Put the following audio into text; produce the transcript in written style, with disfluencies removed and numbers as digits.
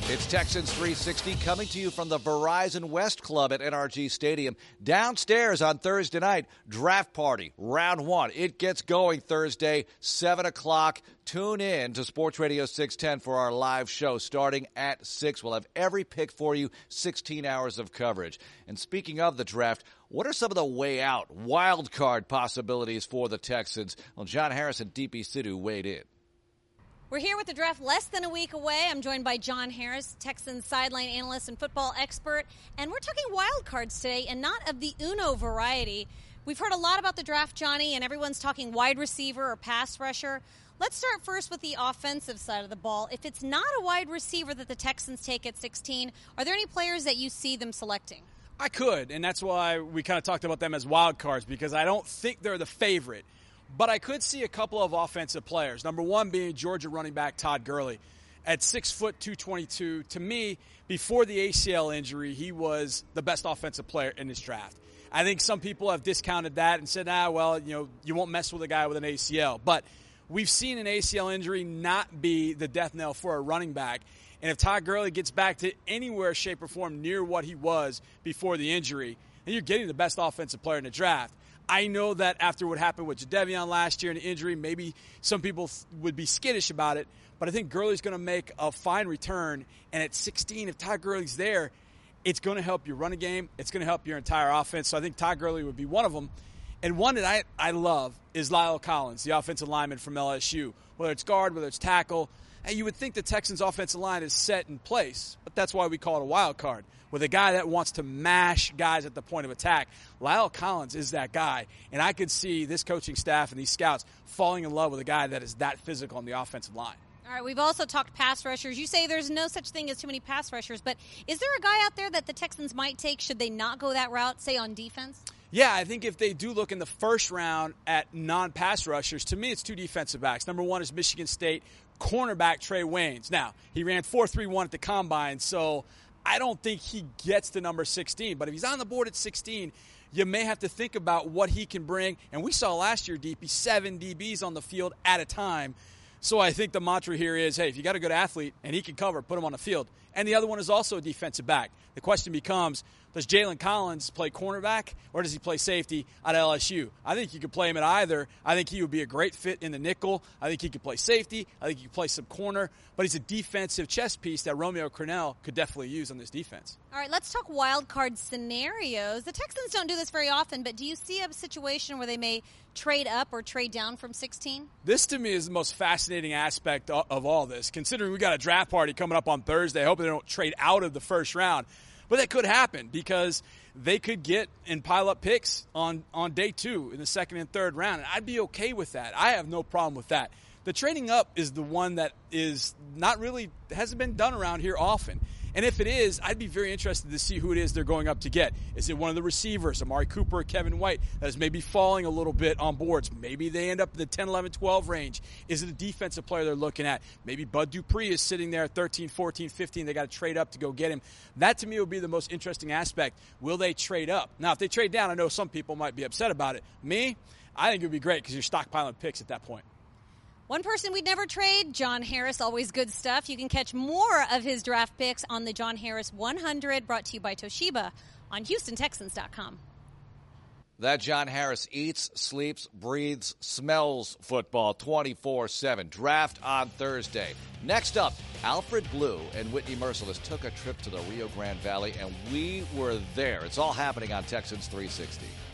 It's Texans 360 coming to you from the Verizon West Club at NRG Stadium. Downstairs on Thursday night, draft party, round one. It gets going Thursday, 7 o'clock. Tune in to Sports Radio 610 for our live show starting at 6. We'll have every pick for you, 16 hours of coverage. And speaking of the draft, what are some of the way out, wild card possibilities for the Texans? Well, John Harris and DP Sidhu weighed in. We're here with the draft less than a week away. I'm joined by John Harris, Texans sideline analyst and football expert. And we're talking wild cards today, and not of the Uno variety. We've heard a lot about the draft, Johnny, and everyone's talking wide receiver or pass rusher. Let's start first with the offensive side of the ball. If it's not a wide receiver that the Texans take at 16, are there any players that you see them selecting? I could, and that's why we kind of talked about them as wild cards, because I don't think they're the favorite. But I could see a couple of offensive players. Number one being Georgia running back Todd Gurley. At 6 foot 222, to me, before the ACL injury, he was the best offensive player in this draft. I think some people have discounted that and said, you won't mess with a guy with an ACL. But we've seen an ACL injury not be the death knell for a running back. And if Todd Gurley gets back to anywhere, shape, or form near what he was before the injury, then you're getting the best offensive player in the draft. I know that after what happened with Jadeveon last year and the injury, maybe some people would be skittish about it, but I think Gurley's going to make a fine return. And at 16, if Todd Gurley's there, it's going to help your running game. It's going to help your entire offense. So I think Todd Gurley would be one of them. And one that I love is La'el Collins, the offensive lineman from LSU. Whether it's guard, whether it's tackle, and you would think the Texans' offensive line is set in place, but that's why we call it a wild card. With a guy that wants to mash guys at the point of attack, La'el Collins is that guy. And I could see this coaching staff and these scouts falling in love with a guy that is that physical on the offensive line. All right, we've also talked pass rushers. You say there's no such thing as too many pass rushers, but is there a guy out there that the Texans might take should they not go that route, say on defense? Yeah, I think if they do look in the first round at non-pass rushers, to me it's two defensive backs. Number one is Michigan State cornerback Trey Waynes. Now, he ran 4.31 at the Combine, so I don't think he gets to number 16. But if he's on the board at 16, you may have to think about what he can bring. And we saw last year, DP, 7 DBs on the field at a time. So I think the mantra here is, hey, if you got a good athlete and he can cover, put him on the field. And the other one is also a defensive back. The question becomes, does Jalen Collins play cornerback or does he play safety at LSU? I think you could play him at either. I think he would be a great fit in the nickel. I think he could play safety. I think he could play some corner. But he's a defensive chess piece that Romeo Crennel could definitely use on this defense. All right, let's talk wild card scenarios. The Texans don't do this very often, but do you see a situation where they may trade up or trade down from 16? This, to me, is the most fascinating aspect of all this, considering we got a draft party coming up on Thursday. I hope they don't trade out of the first round. But that could happen because they could get and pile up picks on day 2 in the second and third round. And I'd be okay with that. I have no problem with that. The trading up is the one that is not really, hasn't been done around here often. And if it is, I'd be very interested to see who it is they're going up to get. Is it one of the receivers, Amari Cooper or Kevin White, that is maybe falling a little bit on boards? Maybe they end up in the 10, 11, 12 range. Is it a defensive player they're looking at? Maybe Bud Dupree is sitting there at 13, 14, 15. They got to trade up to go get him. That, to me, would be the most interesting aspect. Will they trade up? Now, if they trade down, I know some people might be upset about it. Me, I think it would be great because you're stockpiling picks at that point. One person we'd never trade, John Harris, always good stuff. You can catch more of his draft picks on the John Harris 100, brought to you by Toshiba on HoustonTexans.com. That John Harris eats, sleeps, breathes, smells football 24/7. Draft on Thursday. Next up, Alfred Blue and Whitney Merciless took a trip to the Rio Grande Valley, and we were there. It's all happening on Texans 360.